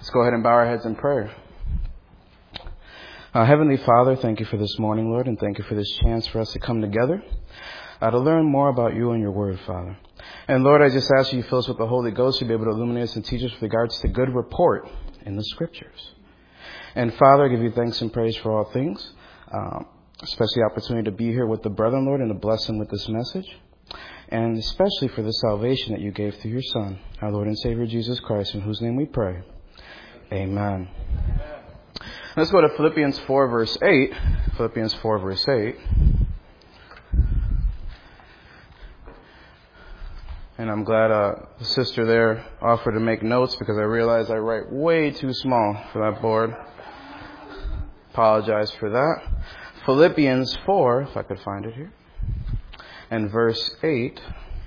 Let's go ahead and bow our heads in prayer. Heavenly Father, thank you for this morning, Lord, and thank you for this chance for us to come together to learn more about you and your word, Father. And Lord, I just ask you to fill us with the Holy Ghost to be able to illuminate us and teach us with regards to good report in the Scriptures. And Father, I give you thanks and praise for all things, especially the opportunity to be here with the brethren, Lord, and to bless them with this message. And especially for the salvation that you gave through your Son, our Lord and Savior Jesus Christ, in whose name we pray. Amen. Let's go to Philippians 4, verse 8. Philippians 4, verse 8. And I'm glad the sister there offered to make notes because I realized I write way too small for that board. Apologize for that. Philippians 4, if I could find it here, and verse 8.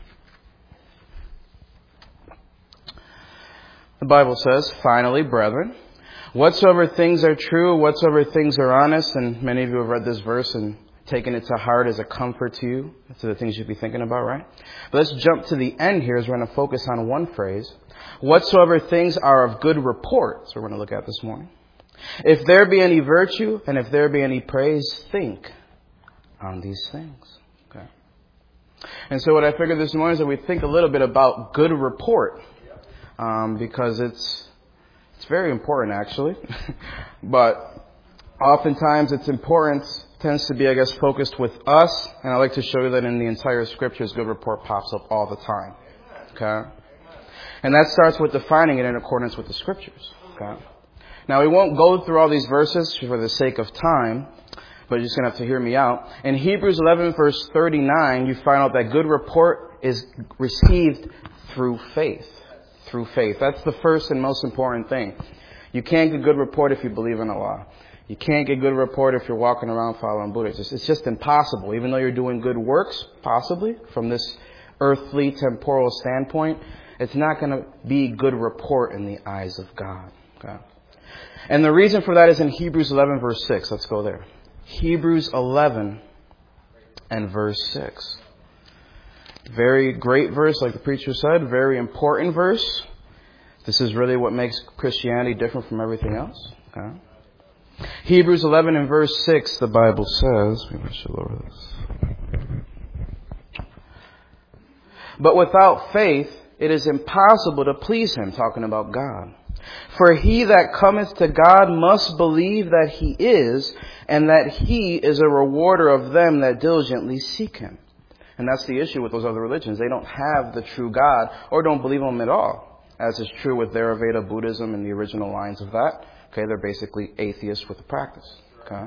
The Bible says, "Finally, brethren, whatsoever things are true, whatsoever things are honest," and many of you have read this verse and taken it to heart as a comfort to you, to the things you'd be thinking about, right? But let's jump to the end here as we're going to focus on one phrase. Whatsoever things are of good report. So we're going to look at this morning. If there be any virtue and if there be any praise, think on these things. Okay. And so what I figured this morning is that we think a little bit about good report. Because it's very important, actually. But oftentimes its importance tends to be, I guess, focused with us. And I like to show you that in the entire Scriptures, good report pops up all the time. Okay? And that starts with defining it in accordance with the Scriptures. Okay? Now, we won't go through all these verses for the sake of time, but you're just going to have to hear me out. In Hebrews 11, verse 39, you find out that good report is received through faith. Through faith. That's the first and most important thing. You can't get good report if you believe in Allah. You can't get good report if you're walking around following Buddha. It's just impossible. Even though you're doing good works, possibly, from this earthly, temporal standpoint, it's not going to be good report in the eyes of God. Okay? And the reason for that is in Hebrews 11, verse 6. Let's go there. Hebrews 11 and verse 6. Very great verse, like the preacher said. Very important verse. This is really what makes Christianity different from everything else. Okay? Hebrews 11 and verse 6, the Bible says, maybe I should lower this. But without faith, it is impossible to please Him, talking about God. For he that cometh to God must believe that He is, and that He is a rewarder of them that diligently seek Him. And that's the issue with those other religions. They don't have the true God or don't believe Him at all, as is true with Theravada Buddhism and the original lines of that. Okay, they're basically atheists with a practice. Okay?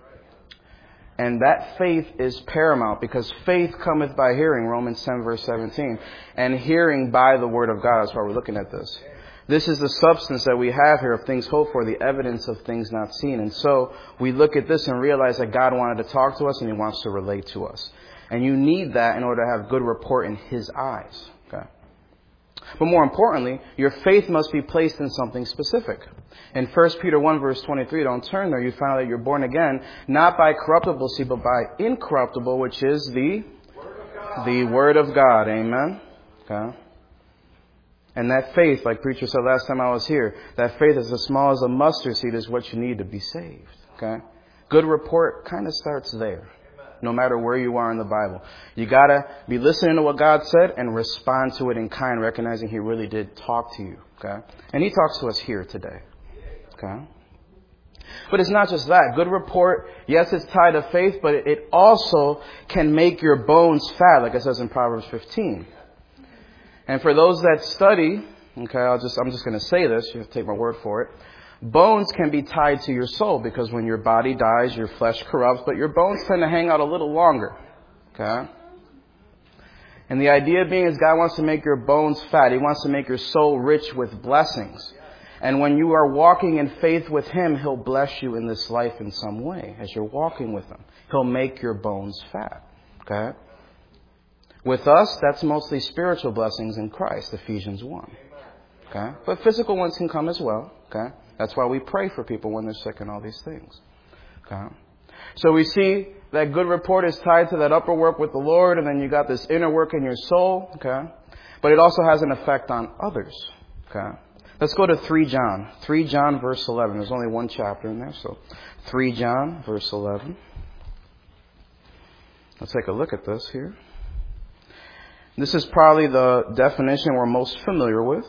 And that faith is paramount because faith cometh by hearing, Romans 10 verse 17, and hearing by the word of God. That's why we're looking at this. This is the substance that we have here of things hoped for, the evidence of things not seen. And so we look at this and realize that God wanted to talk to us and He wants to relate to us. And you need that in order to have good report in His eyes. Okay? But more importantly, your faith must be placed in something specific. In 1 Peter 1 verse 23, don't turn there, you find out that you're born again, not by corruptible seed, but by incorruptible, which is the Word of God. Amen? Okay? And that faith, like preacher said last time I was here, that faith is as small as a mustard seed is what you need to be saved. Okay? Good report kind of starts there. No matter where you are in the Bible. You got to be listening to what God said and respond to it in kind, recognizing He really did talk to you. Okay? And He talks to us here today. Okay? But it's not just that. Good report, yes, it's tied to faith, but it also can make your bones fat, like it says in Proverbs 15. And for those that study, okay, I'm just going to say this. You have to take my word for it. Bones can be tied to your soul because when your body dies, your flesh corrupts, but your bones tend to hang out a little longer. Okay? And the idea being is God wants to make your bones fat. He wants to make your soul rich with blessings. And when you are walking in faith with Him, He'll bless you in this life in some way. As you're walking with Him, He'll make your bones fat. Okay? With us, that's mostly spiritual blessings in Christ, Ephesians 1. Okay? But physical ones can come as well. Okay? That's why we pray for people when they're sick and all these things. Okay? So we see that good report is tied to that upper work with the Lord, and then you got this inner work in your soul. Okay? But it also has an effect on others. Okay? Let's go to 3 John. 3 John verse 11. There's only one chapter in there, so 3 John verse 11. Let's take a look at this here. This is probably the definition we're most familiar with.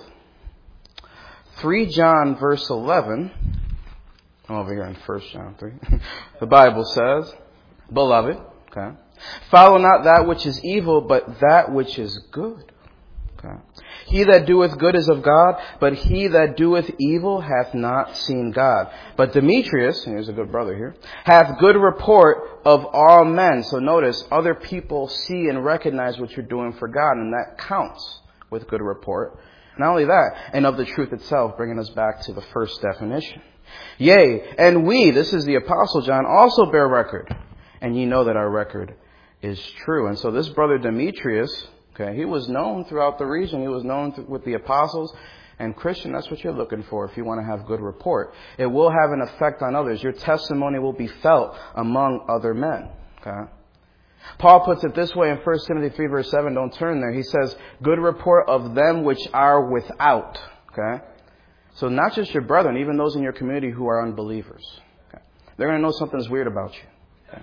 3 John verse 11. I'm over here in 1 John 3. The Bible says, Beloved, okay, follow not that which is evil, but that which is good. Okay. He that doeth good is of God, but he that doeth evil hath not seen God. But Demetrius, and here's a good brother here, hath good report of all men. So notice, other people see and recognize what you're doing for God, and that counts with good report. Not only that, and of the truth itself, bringing us back to the first definition. Yea, and we, this is the Apostle John, also bear record. And ye know that our record is true. And so this brother Demetrius, okay, he was known throughout the region. He was known with the apostles. And Christian, that's what you're looking for if you want to have good report. It will have an effect on others. Your testimony will be felt among other men. Okay. Paul puts it this way in 1 Timothy 3 verse 7. Don't turn there. He says, good report of them which are without. Okay. So not just your brethren, even those in your community who are unbelievers. Okay. They're going to know something's weird about you. Okay.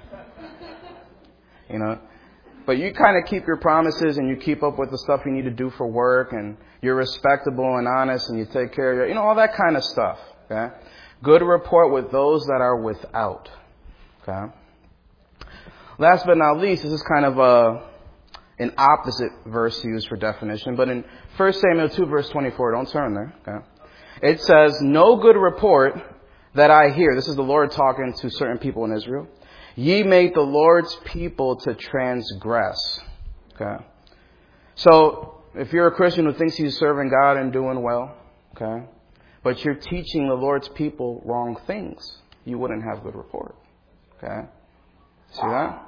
You know. But you kind of keep your promises and you keep up with the stuff you need to do for work, and you're respectable and honest and you take care of your, all that kind of stuff. Okay. Good report with those that are without. Okay. Last but not least, this is kind of an opposite verse used for definition, but in 1 Samuel 2 verse 24, don't turn there. Okay. It says, no good report that I hear. This is the Lord talking to certain people in Israel. Ye make the Lord's people to transgress. Okay. So, if you're a Christian who thinks he's serving God and doing well, okay, but you're teaching the Lord's people wrong things, you wouldn't have good report. Okay. See that?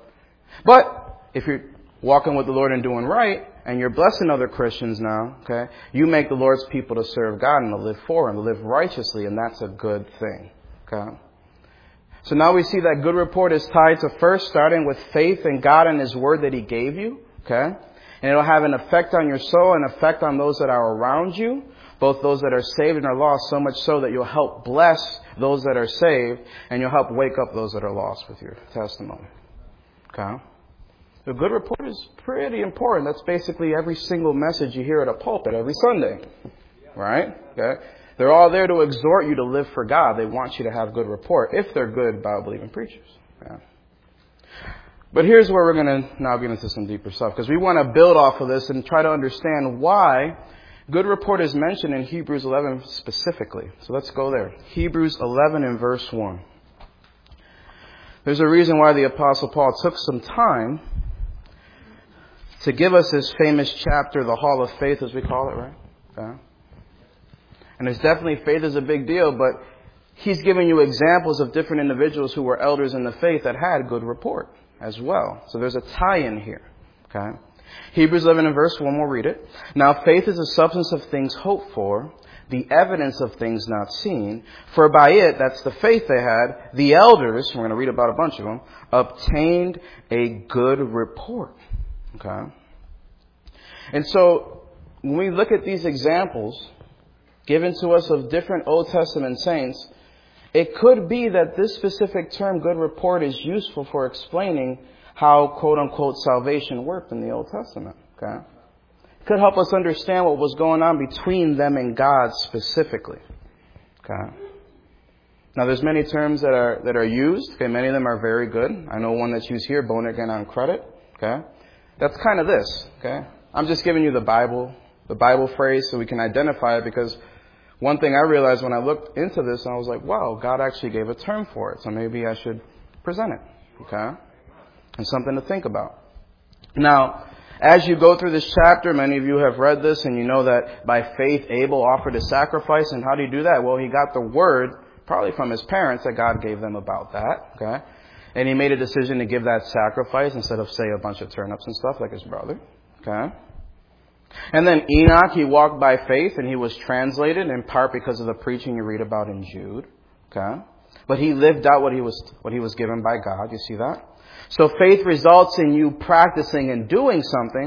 But, if you're walking with the Lord and doing right, and you're blessing other Christians now, okay, you make the Lord's people to serve God and to live for Him, to live righteously, and that's a good thing. Okay. So now we see that good report is tied to first starting with faith in God and His Word that He gave you. Okay. And it'll have an effect on your soul, an effect on those that are around you, both those that are saved and are lost, so much so that you'll help bless those that are saved, and you'll help wake up those that are lost with your testimony. Okay. The good report is pretty important. That's basically every single message you hear at a pulpit every Sunday. Right? Okay. They're all there to exhort you to live for God. They want you to have good report if they're good Bible-believing preachers. Yeah. But here's where we're going to now get into some deeper stuff, because we want to build off of this and try to understand why good report is mentioned in Hebrews 11 specifically. So let's go there. Hebrews 11 and verse 1. There's a reason why the Apostle Paul took some time to give us his famous chapter, the Hall of Faith, as we call it, right? Yeah. And there's definitely, faith is a big deal, but he's giving you examples of different individuals who were elders in the faith that had good report as well. So there's a tie-in here. Okay. Hebrews 11 and verse 1, we'll read it. Now faith is the substance of things hoped for, the evidence of things not seen. For by it, that's the faith they had, the elders, we're going to read about a bunch of them, obtained a good report. Okay. And so, when we look at these examples given to us of different Old Testament saints, it could be that this specific term, good report, is useful for explaining how, quote-unquote, salvation worked in the Old Testament. Okay? It could help us understand what was going on between them and God specifically. Okay? Now, there's many terms that are used. Okay? Many of them are very good. I know one that's used here, born again on credit. Okay? That's kind of this. Okay? I'm just giving you the Bible phrase so we can identify it, because one thing I realized when I looked into this, I was like, wow, God actually gave a term for it. So maybe I should present it. Okay? And something to think about. Now, as you go through this chapter, many of you have read this and you know that by faith Abel offered a sacrifice. And how do you do that? Well, he got the word probably from his parents that God gave them about that. Okay? And he made a decision to give that sacrifice instead of, say, a bunch of turnips and stuff like his brother. Okay? And then Enoch, he walked by faith and he was translated in part because of the preaching you read about in Jude. Okay? But he lived out what he was given by God. You see that? So faith results in you practicing and doing something.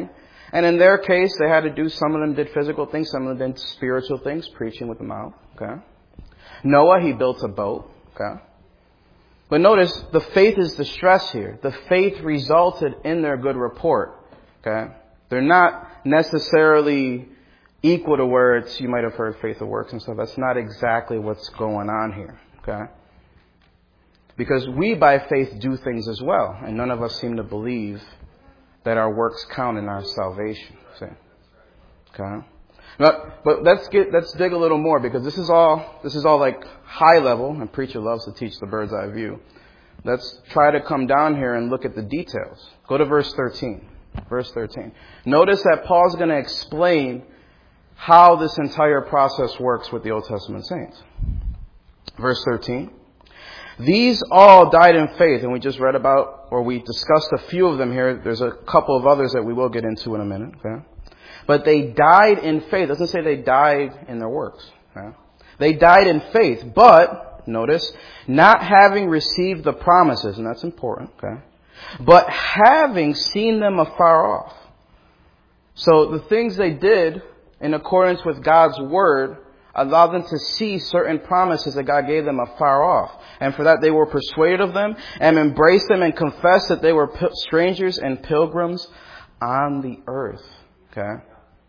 And in their case, they had to do, some of them did physical things, some of them did spiritual things, preaching with the mouth. Okay. Noah, he built a boat. Okay. But notice, the faith is the stress here. The faith resulted in their good report. Okay. They're not necessarily equal to where it's, you might have heard faith of works and stuff. That's not exactly what's going on here. Okay. Because we by faith do things as well. And none of us seem to believe that our works count in our salvation. See? Okay. But let's dig a little more, because this is all like high level, and preacher loves to teach the bird's eye view. Let's try to come down here and look at the details. Go to verse 13. Verse 13. Notice that Paul's going to explain how this entire process works with the Old Testament saints. Verse 13. These all died in faith, and we just read about, or we discussed a few of them here. There's a couple of others that we will get into in a minute. Okay? But they died in faith. It doesn't say they died in their works. Okay? They died in faith, but, notice, not having received the promises, and that's important, okay? But having seen them afar off. So the things they did in accordance with God's word allowed them to see certain promises that God gave them afar off. And for that they were persuaded of them and embraced them and confessed that they were strangers and pilgrims on the earth. Okay?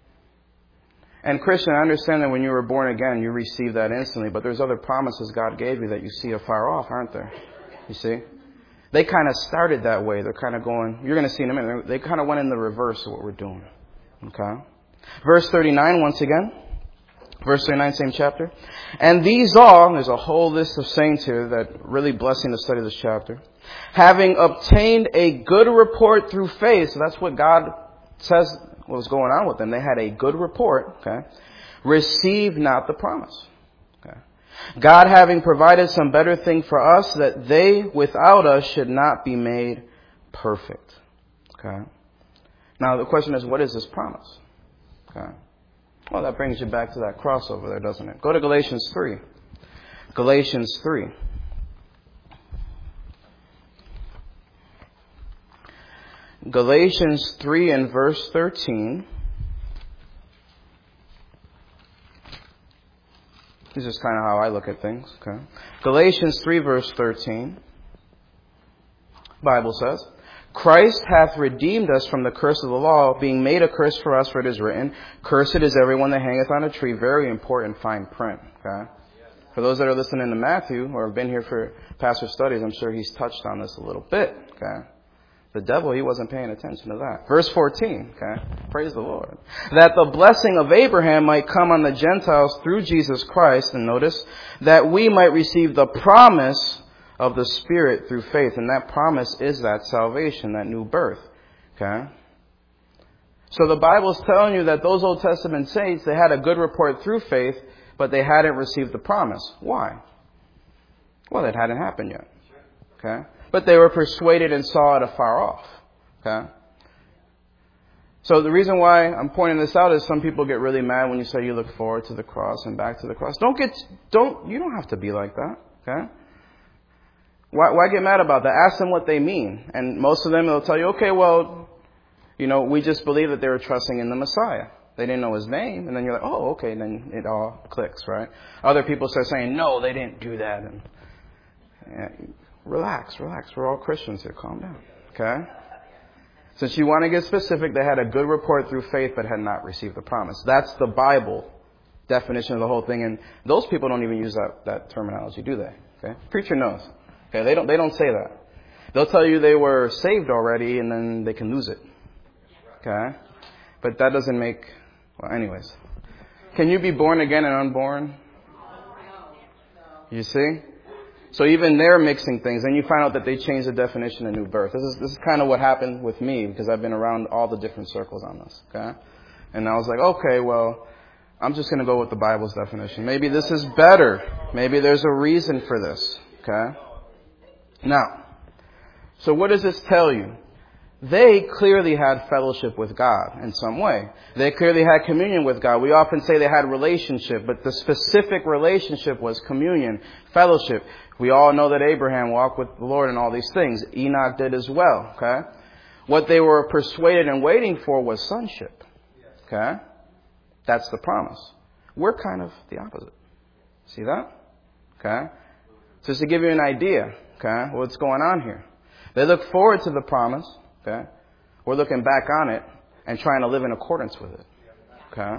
And Christian, I understand that when you were born again, you received that instantly. But there's other promises God gave you that you see afar off, aren't there? You see? They kind of started that way. They're kind of going, you're going to see in a minute, they kind of went in the reverse of what we're doing. Okay? Verse 39, once again. Verse 39, same chapter. And these all, there's a whole list of saints here that really blessing to study this chapter. Having obtained a good report through faith. So that's what God says what was going on with them. They had a good report. Okay. Received not the promise. Okay. God having provided some better thing for us, that they without us should not be made perfect. Okay. Now the question is, what is this promise? Okay. Well, that brings you back to that crossover there, doesn't it? Go to Galatians 3. Galatians 3. Galatians 3 and verse 13. This is kind of how I look at things. Okay. Galatians 3 verse 13. Bible says, Christ hath redeemed us from the curse of the law, being made a curse for us, for it is written, Cursed is everyone that hangeth on a tree. Very important fine print. Okay? For those that are listening to Matthew, or have been here for pastor studies, I'm sure he's touched on this a little bit. Okay? The devil, he wasn't paying attention to that. Verse 14. Okay? Praise the Lord. That the blessing of Abraham might come on the Gentiles through Jesus Christ, and notice, that we might receive the promise of the Spirit through faith. And that promise is that salvation, that new birth. Okay? So the Bible's telling you that those Old Testament saints, they had a good report through faith, but they hadn't received the promise. Why? Well, it hadn't happened yet. Okay? But they were persuaded and saw it afar off. Okay? So the reason why I'm pointing this out is some people get really mad when you say you look forward to the cross and back to the cross. You don't have to be like that. Okay? Why get mad about that? Ask them what they mean. And most of them will tell you, okay, well, we just believe that they were trusting in the Messiah. They didn't know his name. And then you're like, oh, okay, then it all clicks, right? Other people start saying, no, they didn't do that. And relax. We're all Christians here. Calm down. Okay? Since you want to get specific, they had a good report through faith but had not received the promise. That's the Bible definition of the whole thing. And those people don't even use that terminology, do they? Okay? Preacher knows. Okay, they don't say that. They'll tell you they were saved already and then they can lose it. Okay? But that doesn't make, well, anyways. Can you be born again and unborn? You see? So even they're mixing things, and you find out that they changed the definition of new birth. This is kind of what happened with me, because I've been around all the different circles on this. Okay? And I was like, okay, well, I'm just going to go with the Bible's definition. Maybe this is better. Maybe there's a reason for this. Okay? Now, so what does this tell you? They clearly had fellowship with God in some way. They clearly had communion with God. We often say they had relationship, but the specific relationship was communion, fellowship. We all know that Abraham walked with the Lord in all these things. Enoch did as well, okay? What they were persuaded and waiting for was sonship. Okay? That's the promise. We're kind of the opposite. See that? Okay? Just to give you an idea, okay, what's going on here. They look forward to the promise, okay? We're looking back on it and trying to live in accordance with it. Okay?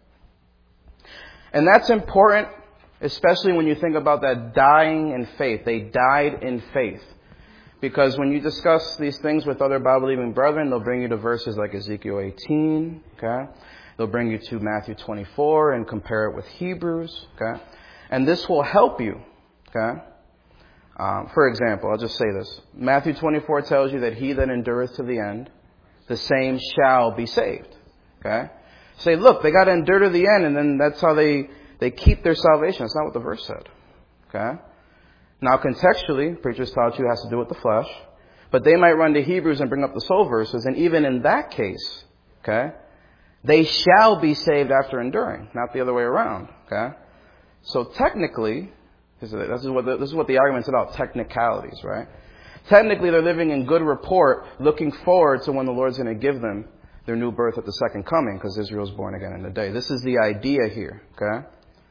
And that's important, especially when you think about that dying in faith. They died in faith. Because when you discuss these things with other Bible-believing brethren, they'll bring you to verses like Ezekiel 18, okay? They'll bring you to Matthew 24 and compare it with Hebrews, okay? And this will help you, okay? For example, I'll just say this. Matthew 24 tells you that he that endureth to the end, the same shall be saved, okay? Say, look, they got to endure to the end, and then that's how they keep their salvation. That's not what the verse said, okay? Now, contextually, preachers taught you it has to do with the flesh. But they might run to Hebrews and bring up the soul verses. And even in that case, okay, they shall be saved after enduring, not the other way around. Okay? So technically, this is what the argument's about, technicalities, right? Technically, they're living in good report, looking forward to when the Lord's going to give them their new birth at the second coming, because Israel's born again in a day. This is the idea here. Okay?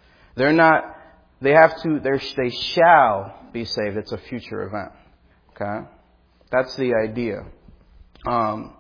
They shall be saved. It's a future event. Okay? That's the idea. And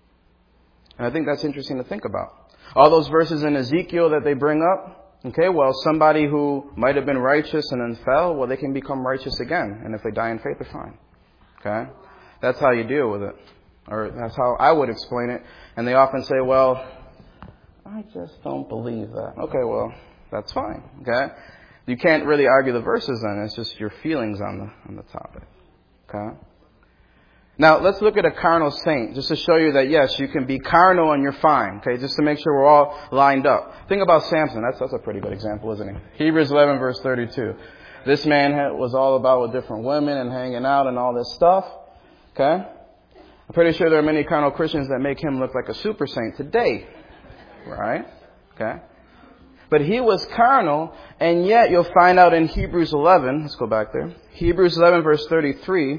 I think that's interesting to think about. All those verses in Ezekiel that they bring up, okay, well, somebody who might have been righteous and then fell, well, they can become righteous again. And if they die in faith, they're fine. Okay? That's how you deal with it. Or that's how I would explain it. And they often say, well, I just don't believe that. Okay, well, that's fine. Okay? You can't really argue the verses then. It's just your feelings on the topic. Okay? Now, let's look at a carnal saint, just to show you that, yes, you can be carnal and you're fine. Okay? Just to make sure we're all lined up. Think about Samson. That's a pretty good example, isn't he? Hebrews 11, verse 32. This man was all about with different women and hanging out and all this stuff. Okay? I'm pretty sure there are many carnal Christians that make him look like a super saint today. Right? Okay? But he was carnal, and yet you'll find out in Hebrews 11, let's go back there. Hebrews 11, verse 33.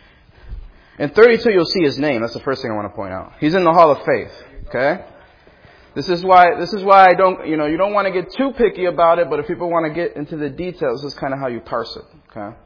In 32, you'll see his name. That's the first thing I want to point out. He's in the Hall of Faith. Okay? This is why I don't, you don't want to get too picky about it, but if people want to get into the details, this is kind of how you parse it. Okay?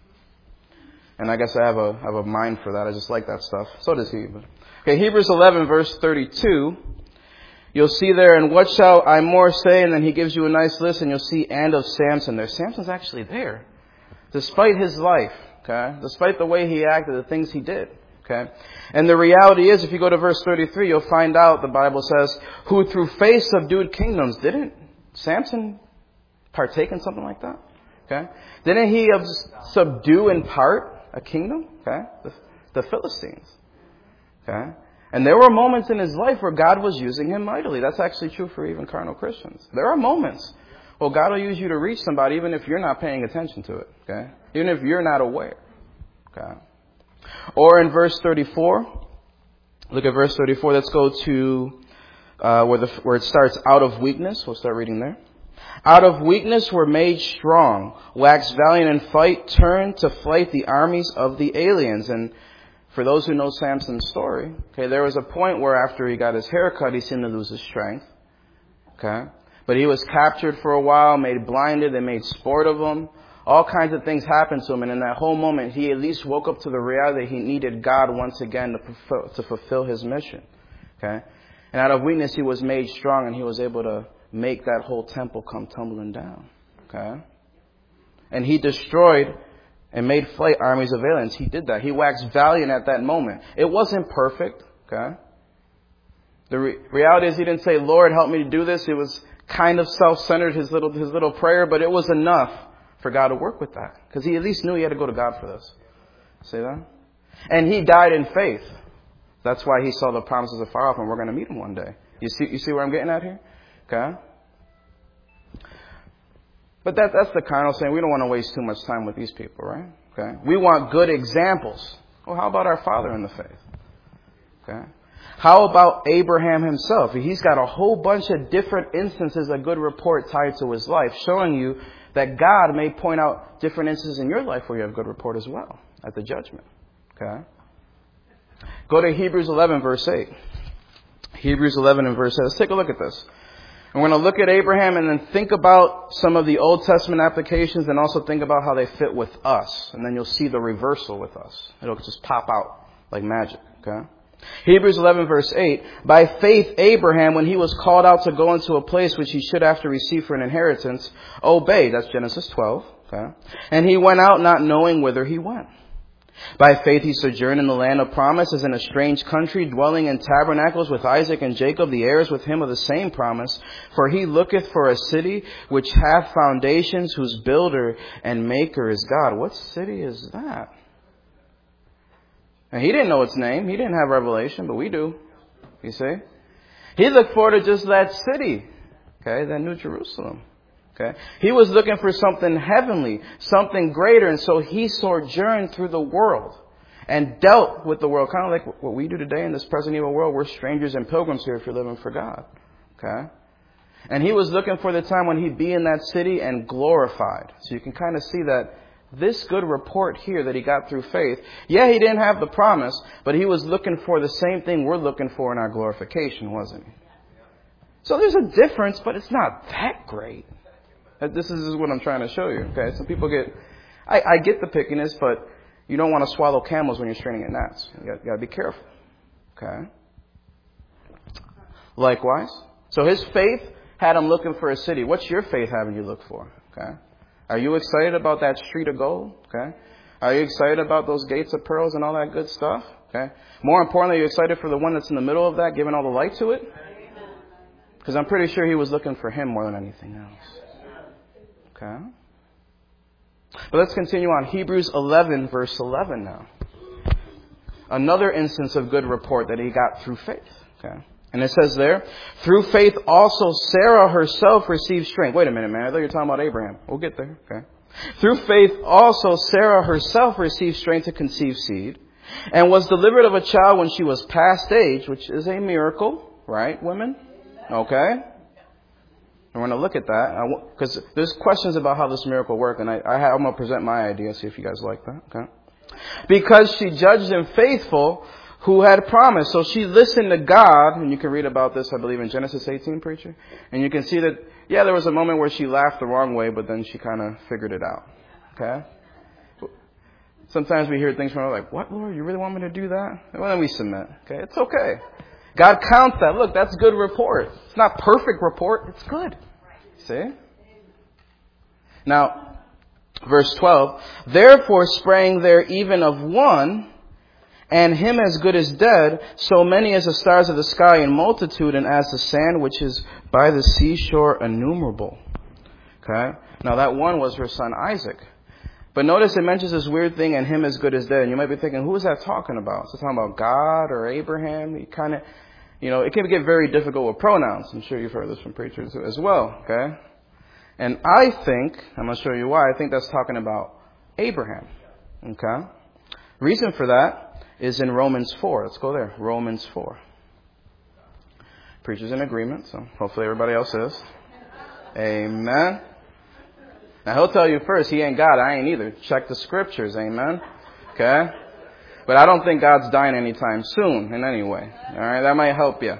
And I guess I have a mind for that. I just like that stuff. So does he. But. Okay, Hebrews 11, verse 32. You'll see there, and what shall I more say? And then he gives you a nice list, and you'll see, and of Samson there. Samson's actually there. Despite his life, okay? Despite the way he acted, the things he did, okay? And the reality is, if you go to verse 33, you'll find out, the Bible says, who through faith subdued kingdoms. Didn't Samson partake in something like that? Okay? Didn't he subdue in part a kingdom? Okay? The Philistines. Okay? And there were moments in his life where God was using him mightily. That's actually true for even carnal Christians. There are moments where God will use you to reach somebody even if you're not paying attention to it. Okay? Even if you're not aware. Okay? Or in verse 34. Look at verse 34. Let's go to where it starts, out of weakness. We'll start reading there. Out of weakness were made strong. Waxed valiant in fight. Turned to flight the armies of the aliens. And for those who know Samson's story, okay, there was a point where after he got his hair cut, he seemed to lose his strength. Okay? But he was captured for a while, made blinded, they made sport of him. All kinds of things happened to him, and in that whole moment, he at least woke up to the reality he needed God once again to fulfill his mission. Okay? And out of weakness, he was made strong, and he was able to make that whole temple come tumbling down. Okay? And he destroyed and made flight armies of aliens. He did that. He waxed valiant at that moment. It wasn't perfect. Okay? The reality is he didn't say, Lord, help me to do this. It was kind of self-centered, his little prayer, but it was enough for God to work with that. Because he at least knew he had to go to God for this. See that? And he died in faith. That's why he saw the promises afar off, and we're going to meet him one day. You see where I'm getting at here? Okay? But that's the carnal saying. We don't want to waste too much time with these people, right? Okay? We want good examples. Well, how about our father in the faith? Okay? How about Abraham himself? He's got a whole bunch of different instances of good report tied to his life, showing you that God may point out different instances in your life where you have good report as well at the judgment. Okay? Go to Hebrews 11, verse 8. Hebrews 11 and verse 8. Let's take a look at this. And we're going to look at Abraham and then think about some of the Old Testament applications and also think about how they fit with us. And then you'll see the reversal with us. It'll just pop out like magic. Okay? Hebrews 11 verse 8. By faith Abraham, when he was called out to go into a place which he should after receive for an inheritance, obeyed. That's Genesis 12. Okay? And he went out not knowing whither he went. By faith he sojourned in the land of promise as in a strange country, dwelling in tabernacles with Isaac and Jacob, the heirs with him of the same promise. For he looketh for a city which hath foundations, whose builder and maker is God. What city is that? And he didn't know its name. He didn't have revelation, but we do. You see? He looked forward to just that city. Okay, that New Jerusalem. Okay. He was looking for something heavenly, something greater, and so he sojourned through the world and dealt with the world, kind of like what we do today in this present evil world. We're strangers and pilgrims here if you're living for God. Okay. And he was looking for the time when he'd be in that city and glorified. So you can kind of see that this good report here that he got through faith, yeah, he didn't have the promise, but he was looking for the same thing we're looking for in our glorification, wasn't he? So there's a difference, but it's not that great. This is what I'm trying to show you. Okay, some people I get the pickiness, but you don't want to swallow camels when you're straining at gnats. You got to be careful. Okay. Likewise, so his faith had him looking for a city. What's your faith having you look for? Okay. Are you excited about that street of gold? Okay. Are you excited about those gates of pearls and all that good stuff? Okay. More importantly, are you excited for the one that's in the middle of that, giving all the light to it? Because I'm pretty sure he was looking for him more than anything else. Okay. But let's continue on. Hebrews 11, verse 11 now. Another instance of good report that he got through faith. Okay. And it says there, through faith also Sarah herself received strength. Wait a minute, man. I thought you were talking about Abraham. We'll get there. Okay. Through faith also Sarah herself received strength to conceive seed and was delivered of a child when she was past age, which is a miracle, right, women? Okay. And we're going to look at that because there's questions about how this miracle worked, and I'm going to present my idea, see if you guys like that. Okay. Because she judged him faithful who had promised. So she listened to God, and you can read about this, I believe, in Genesis 18, preacher. And you can see that, yeah, there was a moment where she laughed the wrong way, but then she kind of figured it out. Okay. Sometimes we hear things from her like, what, Lord, you really want me to do that? Well, then we submit. Okay, it's okay. God counts that. Look, that's good report. It's not perfect report. It's good. See? Now, verse 12. Therefore sprang there even of one, and him as good as dead, so many as the stars of the sky in multitude, and as the sand which is by the seashore innumerable. Okay? Now that one was her son Isaac. But notice it mentions this weird thing, and him as good as dead. And you might be thinking, who is that talking about? Is it talking about God or Abraham? You kind of... it can get very difficult with pronouns. I'm sure you've heard this from preachers as well, okay? And I think, I'm going to show you why, I think that's talking about Abraham, okay? Reason for that is in Romans 4. Let's go there. Romans 4. Preacher's in agreement, so hopefully everybody else is. Amen. Now he'll tell you first, he ain't God, I ain't either. Check the scriptures, amen? Okay? But I don't think God's dying anytime soon in any way. All right, that might help you.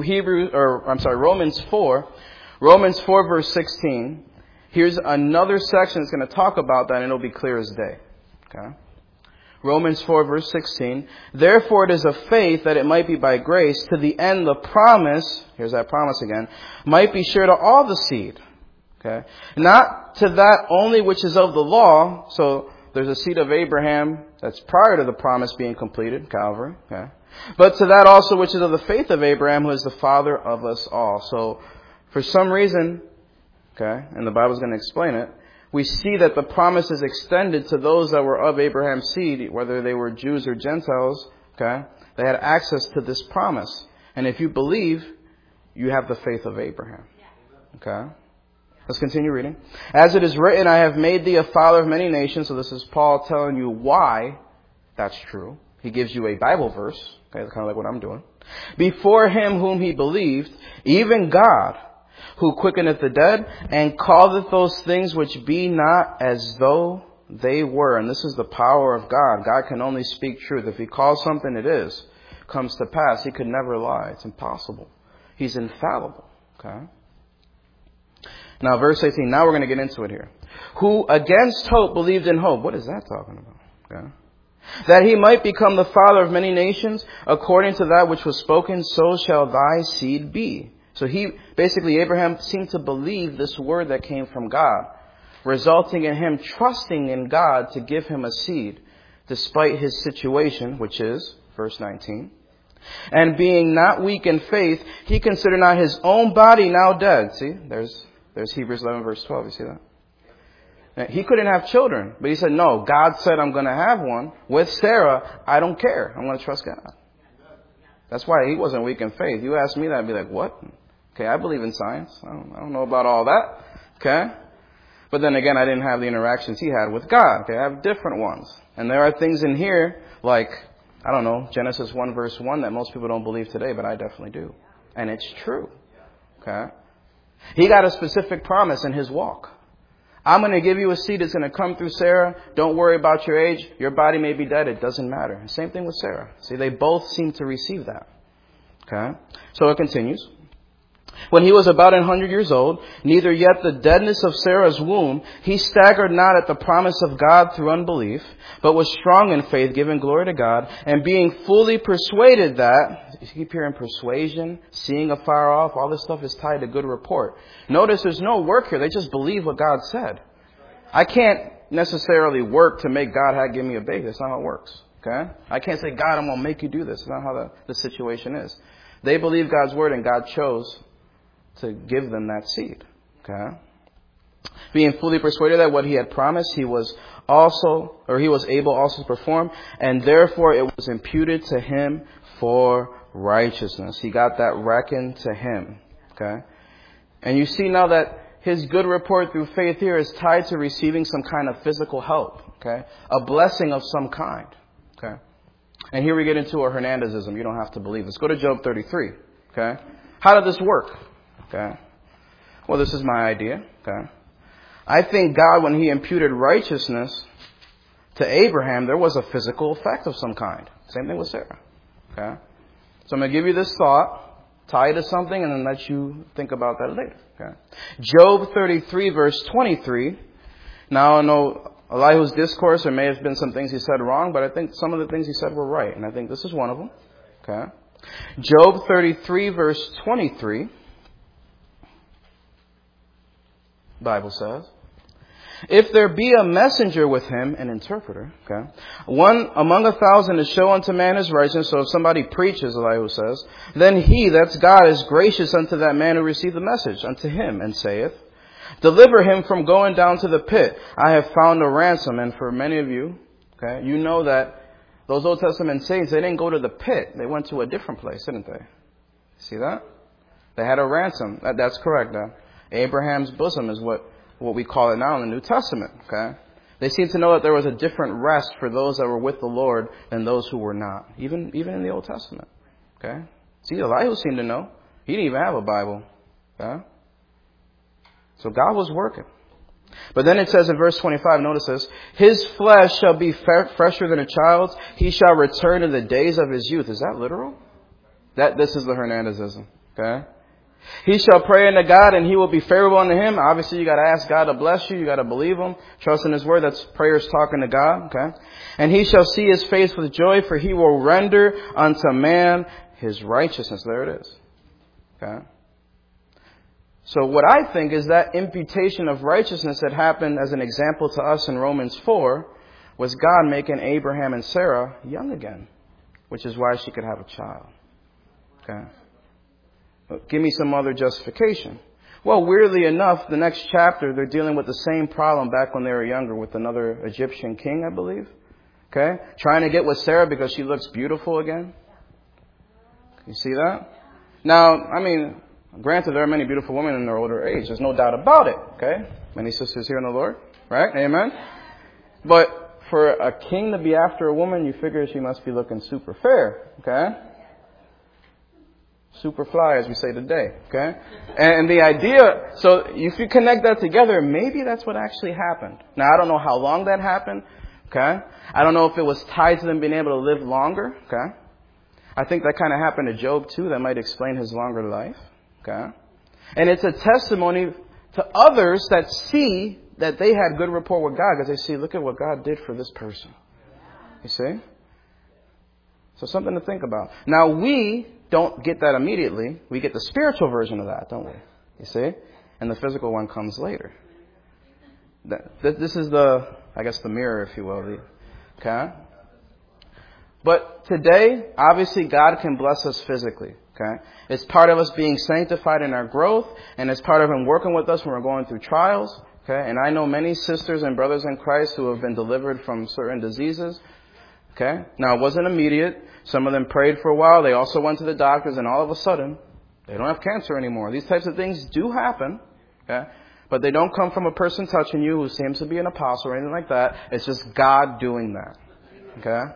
Romans 4. Romans 4 verse 16. Here's another section that's going to talk about that, and it'll be clear as day. Okay. Romans 4 verse 16. Therefore it is of faith that it might be by grace, to the end the promise, here's that promise again, might be sure to all the seed. Okay. Not to that only which is of the law. So there's a seed of Abraham that's prior to the promise being completed, Calvary. Okay. But to that also which is of the faith of Abraham, who is the father of us all. So for some reason, okay, and the Bible's going to explain it, we see that the promise is extended to those that were of Abraham's seed, whether they were Jews or Gentiles. Okay. They had access to this promise. And if you believe, you have the faith of Abraham. Okay. Let's continue reading. As it is written, I have made thee a father of many nations. So this is Paul telling you why that's true. He gives you a Bible verse. Okay, kind of like what I'm doing. Before him whom he believed, even God, who quickeneth the dead, and calleth those things which be not as though they were, and this is the power of God. God can only speak truth. If he calls something, it is. Comes to pass. He could never lie. It's impossible. He's infallible. Okay? Now, verse 18. Now we're going to get into it here. Who against hope believed in hope. What is that talking about? Okay? That he might become the father of many nations, according to that which was spoken, so shall thy seed be. So Abraham seemed to believe this word that came from God, resulting in him trusting in God to give him a seed, despite his situation, which is, verse 19. And being not weak in faith, he considered not his own body now dead. See, there's Hebrews 11 verse 12. You see that? He couldn't have children, but he said, no, God said I'm going to have one. With Sarah, I don't care. I'm going to trust God. That's why he wasn't weak in faith. You ask me that, I'd be like, what? Okay, I believe in science. I don't know about all that. Okay? But then again, I didn't have the interactions he had with God. Okay, I have different ones. And there are things in here like, I don't know, Genesis 1 verse 1 that most people don't believe today, but I definitely do. And it's true. Okay? He got a specific promise in his walk. I'm going to give you a seed that's going to come through Sarah. Don't worry about your age. Your body may be dead. It doesn't matter. Same thing with Sarah. See, they both seem to receive that. Okay? So it continues. When he was about 100 years old, neither yet the deadness of Sarah's womb, he staggered not at the promise of God through unbelief, but was strong in faith, giving glory to God, and being fully persuaded that, you keep hearing persuasion, seeing afar off, all this stuff is tied to good report. Notice there's no work here. They just believe what God said. I can't necessarily work to make God give me a baby. That's not how it works. Okay? I can't say, God, I'm going to make you do this. That's not how the situation is. They believe God's word, and God chose to give them that seed. Okay? Being fully persuaded that what he had promised, he was able also to perform, and therefore it was imputed to him for righteousness. He got that reckoned to him. Okay? And you see now that his good report through faith here is tied to receiving some kind of physical help. Okay? A blessing of some kind. Okay? And here we get into a Hernandezism. You don't have to believe. Let's go to Job 33. Okay? How did this work? Okay. Well, this is my idea. Okay. I think God, when he imputed righteousness to Abraham, there was a physical effect of some kind. Same thing with Sarah. Okay. So I'm going to give you this thought, tie it to something, and then let you think about that later. Okay. Job 33 verse 23. Now I know Elihu's discourse, there may have been some things he said wrong, but I think some of the things he said were right. And I think this is one of them. Okay. Job 33 verse 23. Bible says, if there be a messenger with him, an interpreter, okay, one among 1,000 to show unto man his righteousness. So if somebody preaches, Elihu says, then he, that's God, is gracious unto that man who received the message unto him, and saith, deliver him from going down to the pit. I have found a ransom. And for many of you, okay, you know that those Old Testament saints, they didn't go to the pit. They went to a different place, didn't they? See that? They had a ransom. That's correct, now. Abraham's bosom is what we call it now in the New Testament. Okay, they seem to know that there was a different rest for those that were with the Lord than those who were not, even in the Old Testament. Okay, see, Elihu seemed to know. He didn't even have a Bible. Okay, so God was working. But then it says in verse 25, notice this: his flesh shall be fresher than a child's. He shall return in the days of his youth. Is that literal? This is the Hernandezism. Okay. He shall pray unto God, and he will be favorable unto him. Obviously, you got to ask God to bless you. You got to believe him. Trust in his word. That's prayers talking to God. Okay. And he shall see his face with joy, for he will render unto man his righteousness. There it is. Okay. So what I think is that imputation of righteousness that happened as an example to us in Romans 4 was God making Abraham and Sarah young again, which is why she could have a child. Okay. Give me some other justification. Well, weirdly enough, the next chapter, they're dealing with the same problem back when they were younger with another Egyptian king, I believe. Okay? Trying to get with Sarah because she looks beautiful again. You see that? Now, I mean, granted, there are many beautiful women in their older age. There's no doubt about it. Okay? Many sisters here in the Lord. Right? Amen? But for a king to be after a woman, you figure she must be looking super fair. Okay? Super fly, as we say today. Okay? And the idea, so if you connect that together, maybe that's what actually happened. Now, I don't know how long that happened. Okay? I don't know if it was tied to them being able to live longer. Okay? I think that kind of happened to Job too. That might explain his longer life. Okay? And it's a testimony to others that see that they had good rapport with God because they see, look at what God did for this person. You see? So something to think about. Now, we don't get that immediately. We get the spiritual version of that, don't we? You see? And the physical one comes later. This is the mirror, if you will. Okay? But today, obviously, God can bless us physically. Okay? It's part of us being sanctified in our growth, and it's part of Him working with us when we're going through trials. Okay? And I know many sisters and brothers in Christ who have been delivered from certain diseases. Okay? Now, it wasn't immediate. Some of them prayed for a while. They also went to the doctors, and all of a sudden, they don't have cancer anymore. These types of things do happen. Okay? But they don't come from a person touching you who seems to be an apostle or anything like that. It's just God doing that. Okay?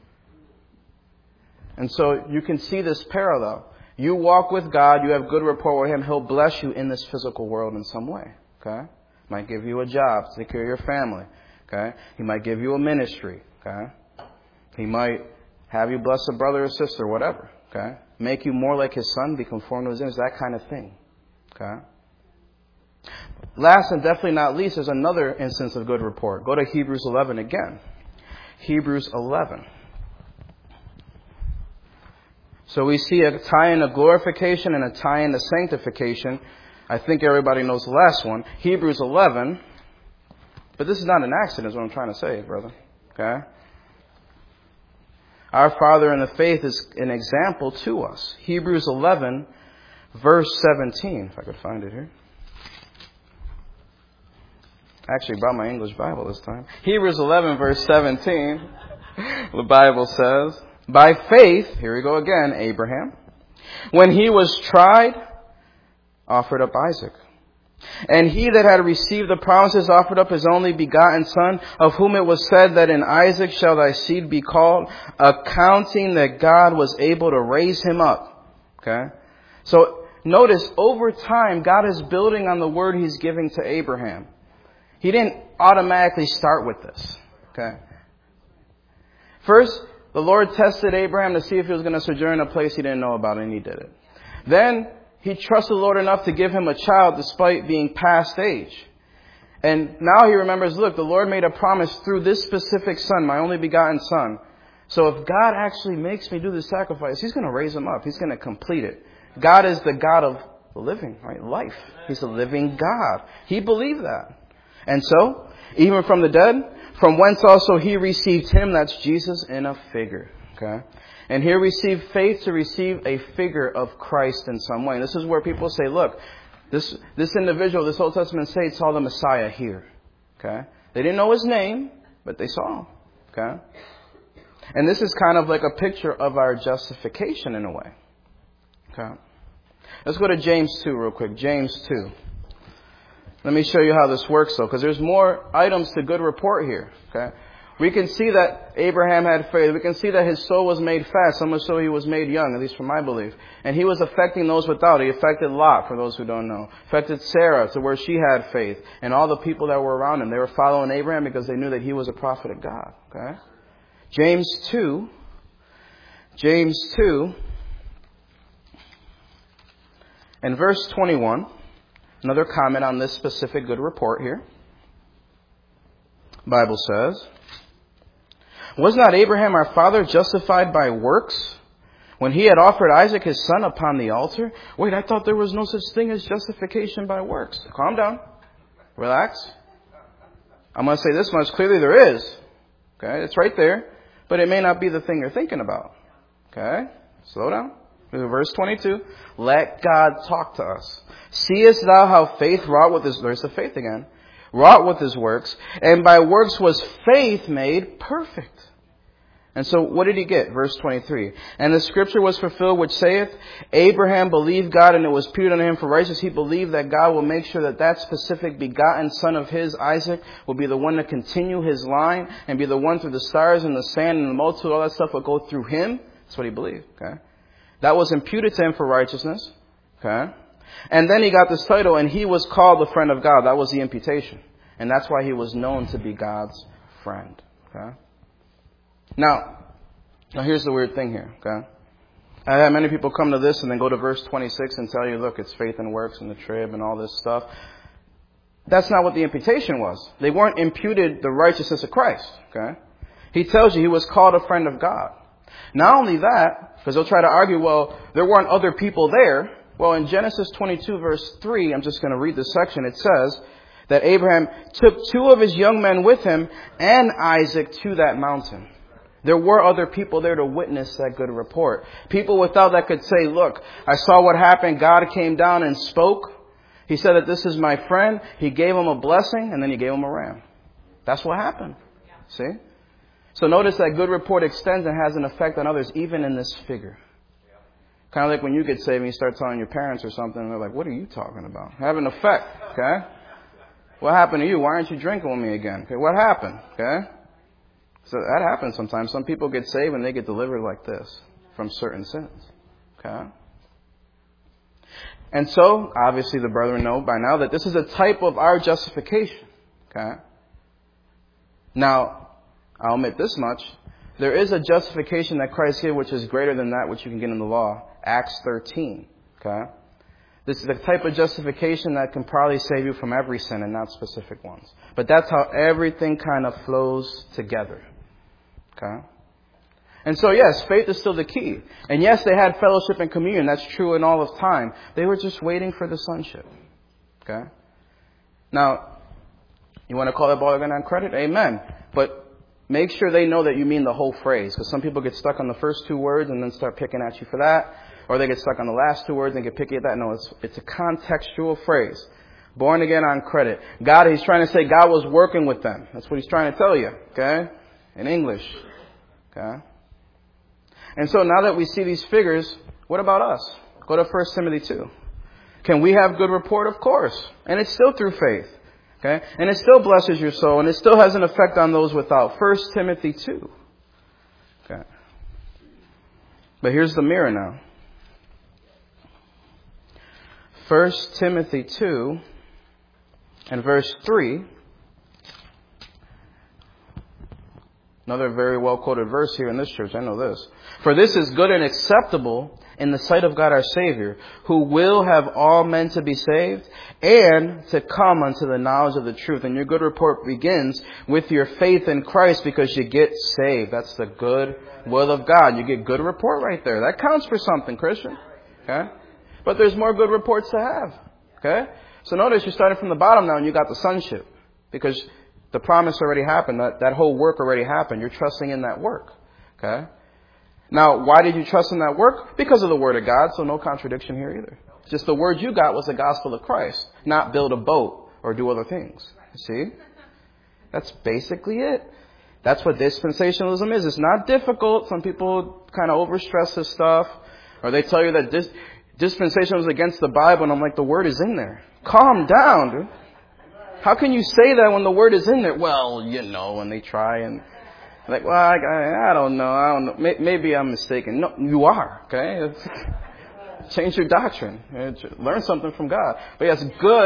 And so you can see this parallel. You walk with God, you have good rapport with Him, He'll bless you in this physical world in some way. Okay? Might give you a job to take care of your family. Okay? He might give you a ministry. Okay? He might have you bless a brother or sister, whatever. Okay? Make you more like His Son, be conformed to His image, that kind of thing. Okay? Last and definitely not least, there's another instance of good rapport. Go to Hebrews 11 again. Hebrews 11. So we see a tie-in of glorification and a tie-in to sanctification. I think everybody knows the last one. Hebrews 11. But this is not an accident, is what I'm trying to say, brother. Okay? Our Father in the faith is an example to us. Hebrews 11, verse 17. If I could find it here. I actually brought my English Bible this time. Hebrews 11, verse 17. The Bible says, by faith, here we go again, Abraham, when he was tried, offered up Isaac. And he that had received the promises offered up his only begotten son, of whom it was said that in Isaac shall thy seed be called, accounting that God was able to raise him up. Okay? So notice, over time, God is building on the word He's giving to Abraham. He didn't automatically start with this. Okay? First, the Lord tested Abraham to see if he was going to sojourn in a place he didn't know about, and he did it. Then he trusted the Lord enough to give him a child despite being past age. And now he remembers, look, the Lord made a promise through this specific son, my only begotten son. So if God actually makes me do this sacrifice, He's going to raise him up. He's going to complete it. God is the God of living, right? Life. He's a living God. He believed that. And so, even from the dead, from whence also He received Him, that's Jesus, in a figure. Okay? And here we see faith to receive a figure of Christ in some way. And this is where people say, look, this individual, this Old Testament saint saw the Messiah here. Okay? They didn't know His name, but they saw Him. Okay? And this is kind of like a picture of our justification in a way. Okay? Let's go to James 2 real quick. James 2. Let me show you how this works, though, because there's more items to good report here. Okay, we can see that Abraham had faith. We can see that his soul was made fat, so much so he was made young, at least from my belief. And he was affecting those without. He affected Lot, for those who don't know. Affected Sarah, to where she had faith. And all the people that were around him, they were following Abraham because they knew that he was a prophet of God. Okay, James 2. And verse 21. Another comment on this specific good report here. The Bible says, was not Abraham our father justified by works when he had offered Isaac his son upon the altar? Wait, I thought there was no such thing as justification by works. Calm down. Relax. I'm going to say this much. Clearly there is. Okay, it's right there. But it may not be the thing you're thinking about. Okay, slow down. Verse 22, let God talk to us. Seest thou how faith wrought with his, there's the faith again, wrought with his works, and by works was faith made perfect. And so what did he get? Verse 23, and the scripture was fulfilled which saith, Abraham believed God and it was imputed unto him for righteousness. He believed that God will make sure that that specific begotten son of his, Isaac, will be the one to continue his line and be the one through the stars and the sand and the multitude, all that stuff will go through him. That's what he believed. Okay. That was imputed to him for righteousness. Okay? And then he got this title, and he was called the friend of God. That was the imputation. And that's why he was known to be God's friend. Okay? Now here's the weird thing here. Okay? I had many people come to this and then go to verse 26 and tell you, look, it's faith and works and the trib and all this stuff. That's not what the imputation was. They weren't imputed the righteousness of Christ. Okay? He tells you he was called a friend of God. Not only that, because they'll try to argue, well, there weren't other people there. Well, in Genesis 22 verse 3, I'm just going to read this section. It says that Abraham took 2 of his young men with him and Isaac to that mountain. There were other people there to witness that good report. People without that could say, look, I saw what happened. God came down and spoke. He said that this is my friend. He gave him a blessing and then he gave him a ram. That's what happened. See? So notice that good report extends and has an effect on others, even in this figure. Kind of like when you get saved and you start telling your parents or something, and they're like, what are you talking about? Have an effect, okay? What happened to you? Why aren't you drinking with me again? Okay, what happened? Okay? So that happens sometimes. Some people get saved and they get delivered like this from certain sins. Okay? And so, obviously the brethren know by now that this is a type of our justification. Okay? Now, I'll admit this much. There is a justification that Christ gave which is greater than that which you can get in the law. Acts 13. Okay? This is the type of justification that can probably save you from every sin and not specific ones. But that's how everything kind of flows together. Okay? And so yes, faith is still the key. And yes, they had fellowship and communion. That's true in all of time. They were just waiting for the sonship. Okay? Now, you want to call that bargain on credit? Amen. But make sure they know that you mean the whole phrase. Because some people get stuck on the first 2 words and then start picking at you for that. Or they get stuck on the last 2 words and get picky at that. No, it's a contextual phrase. Born again on credit. God, he's trying to say God was working with them. That's what he's trying to tell you. Okay? In English. Okay? And so now that we see these figures, what about us? Go to 1 Timothy 2. Can we have good report? Of course. And it's still through faith. Okay? And it still blesses your soul. And it still has an effect on those without. 1 Timothy 2. Okay. But here's the mirror now. 1 Timothy 2 and verse 3. Another very well quoted verse here in this church. I know this. For this is good and acceptable in the sight of God our Savior, who will have all men to be saved and to come unto the knowledge of the truth. And your good report begins with your faith in Christ because you get saved. That's the good will of God. You get good report right there. That counts for something, Christian. Okay? But there's more good reports to have. Okay? So notice you're starting from the bottom now and you got the sonship. Because the promise already happened. That whole work already happened. You're trusting in that work. Okay? Now, why did you trust in that work? Because of the Word of God, so no contradiction here either. Just the word you got was the gospel of Christ, not build a boat or do other things. You see? That's basically it. That's what dispensationalism is. It's not difficult. Some people kind of overstress this stuff. Or they tell you that dispensationalism is against the Bible, and I'm like, the Word is in there. Calm down, dude. How can you say that when the Word is in there? Well, you know, and they try and like, well, I don't know. Maybe I'm mistaken. No, you are. Okay, change your doctrine. Learn something from God. But yes,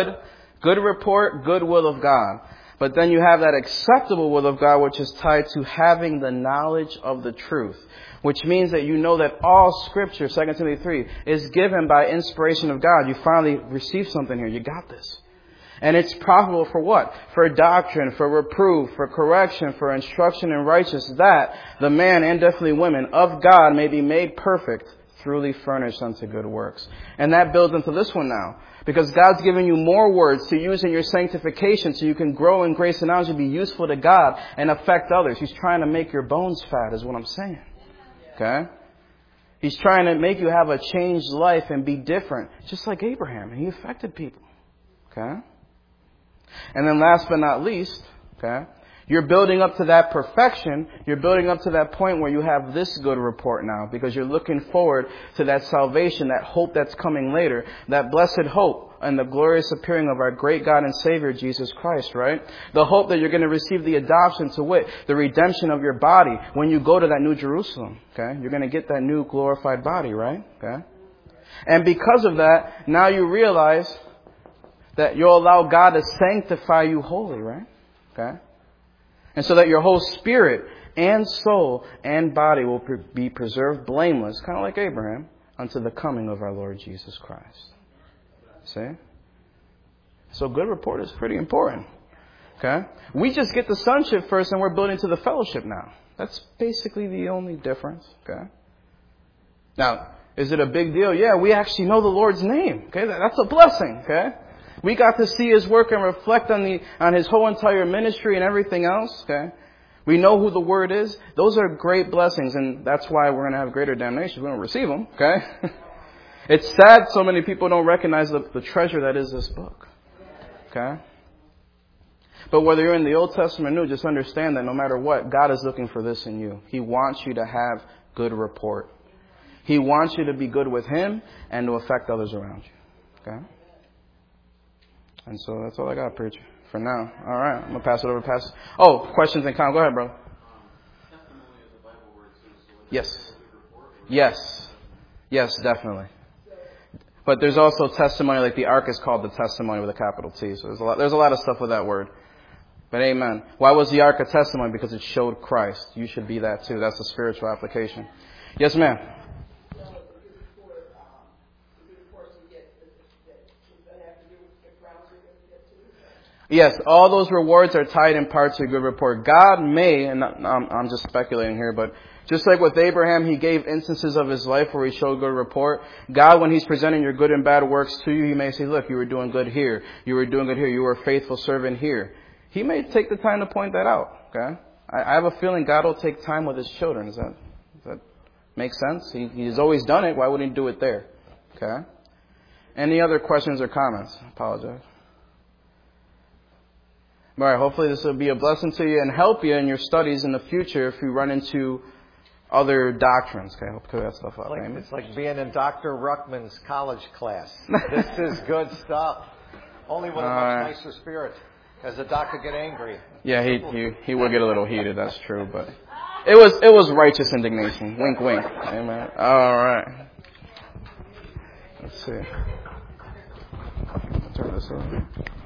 good report, good will of God. But then you have that acceptable will of God, which is tied to having the knowledge of the truth, which means that you know that all Scripture, 2 Timothy 3, is given by inspiration of God. You finally received something here. You got this. And it's profitable for what? For doctrine, for reproof, for correction, for instruction in righteousness, that the man and definitely women of God may be made perfect, truly furnished unto good works. And that builds into this one now. Because God's given you more words to use in your sanctification so you can grow in grace and knowledge and be useful to God and affect others. He's trying to make your bones fat is what I'm saying. Okay? He's trying to make you have a changed life and be different. Just like Abraham. And he affected people. Okay? And then last but not least, okay, You're building up to that perfection. You're building up to that point where you have this good report now because you're looking forward to that salvation, that hope that's coming later, that blessed hope and the glorious appearing of our great God and Savior, Jesus Christ, right? The hope that you're going to receive the adoption to wit, the redemption of your body when you go to that new Jerusalem, okay? You're going to get that new glorified body, right? Okay? And because of that, now you realize that you'll allow God to sanctify you wholly, right? Okay? And so that your whole spirit and soul and body will be preserved blameless, kind of like Abraham, unto the coming of our Lord Jesus Christ. See? So good report is pretty important. Okay? We just get the sonship first and we're building to the fellowship now. That's basically the only difference. Okay? Now, is it a big deal? Yeah, we actually know the Lord's name. Okay? That's a blessing. Okay? We got to see His work and reflect on His whole entire ministry and everything else. Okay? We know who the Word is. Those are great blessings, and that's why we're going to have greater damnation. We don't receive them. Okay? It's sad so many people don't recognize the treasure that is this book. Okay? But whether you're in the Old Testament or New, just understand that no matter what, God is looking for this in you. He wants you to have good report. He wants you to be good with Him and to affect others around you. Okay? And so that's all I got, preacher, for now. All right. I'm going to pass it over to Pastor. Oh, questions and comments. Go ahead, bro. Testimony is a Bible word, too. So yes. Yes. Yes, definitely. But there's also testimony, like the ark is called the testimony with a capital T. So there's a lot of stuff with that word. But amen. Why was the ark a testimony? Because it showed Christ. You should be that too. That's the spiritual application. Yes, ma'am. Yes, all those rewards are tied in part to a good report. God may, and I'm just speculating here, but just like with Abraham, He gave instances of his life where He showed good report. God, when He's presenting your good and bad works to you, He may say, look, you were doing good here. You were doing good here. You were a faithful servant here. He may take the time to point that out. Okay? I have a feeling God will take time with His children. Does that make sense? He's always done it. Why wouldn't He do it there? Okay? Any other questions or comments? I apologize. All right, hopefully this will be a blessing to you and help you in your studies in the future if you run into other doctrines. Okay, I hope to clear that stuff up. It's like being in Dr. Ruckman's college class. This is good stuff. Only with a much nicer spirit. As the doctor get angry. Yeah, he will get a little heated, that's true, but it was righteous indignation. Wink, wink. Amen. All right. Let's see. Turn this over.